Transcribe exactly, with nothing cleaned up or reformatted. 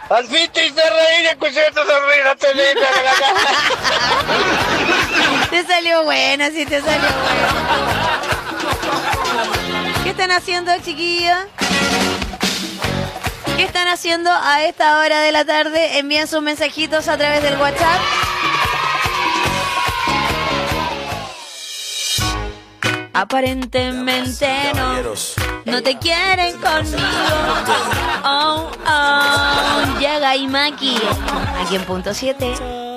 Al fin te hice reír, escuché tu sonrisa, te linda. Te salió buena, sí, te salió buena. ¿Qué están haciendo, chiquillos? ¿Qué están haciendo a esta hora de la tarde? Envíen sus mensajitos a través del WhatsApp. Aparentemente no, no te quieren conmigo. Oh, oh, llega Imaki, aquí en punto siete.